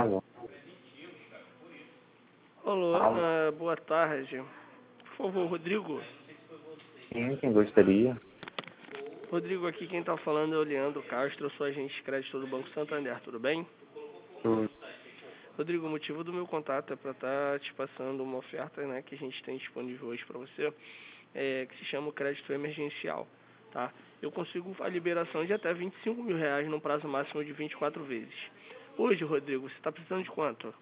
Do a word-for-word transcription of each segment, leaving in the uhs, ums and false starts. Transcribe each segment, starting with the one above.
Alô? Alô, Alô? ah, boa tarde. Por favor, Rodrigo. Sim, quem gostaria? Rodrigo, aqui quem está falando é o Leandro Castro, eu sou agente de crédito do Banco Santander, tudo bem? Tudo. Rodrigo, o motivo do meu contato é para estar te passando uma oferta, né, que a gente tem disponível hoje para você, é, que se chama o crédito emergencial, tá? Eu consigo a liberação de até vinte e cinco mil reais num prazo máximo de vinte e quatro vezes. Hoje, Rodrigo, você está precisando de quanto?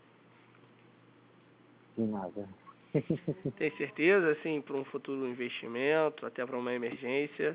De nada. Tem certeza, assim, para um futuro investimento, até para uma emergência?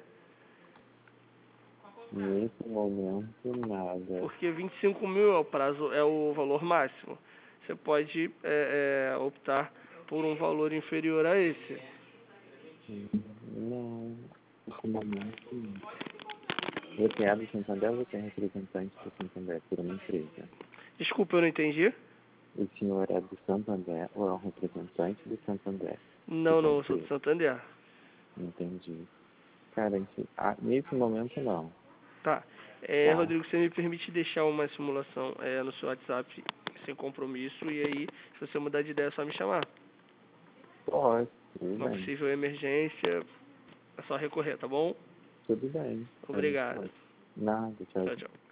Nesse momento, nada. Porque vinte e cinco mil é o prazo, é o valor máximo. Você pode é, é, optar por um valor inferior a esse. Hum, Não, nesse momento, não. Você é do Santander ou você é representante do Santander por uma empresa? Desculpa, eu não entendi. O senhor é do Santander ou é um representante do Santander por Não, uma não, eu sou do empresa? Santander. Entendi. Cara, esse- ah, nesse momento, não. Tá. É, Tá? Rodrigo, você me permite deixar uma simulação é, no seu WhatsApp sem compromisso e aí, se você mudar de ideia, é só me chamar. Pode, tudo Uma bem. possível emergência, é só recorrer, tá bom? Tudo bem. A gente Obrigado. pode. Nada, tchau. Tchau, tchau.